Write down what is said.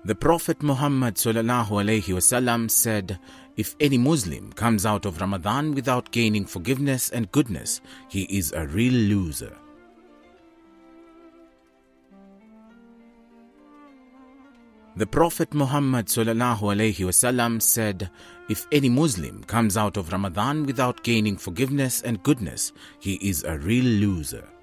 The Prophet Muhammad ﷺ said, "If any Muslim comes out of Ramadan without gaining forgiveness and goodness, he is a real loser." The Prophet Muhammad ﷺ said, "If any Muslim comes out of Ramadan without gaining forgiveness and goodness, he is a real loser."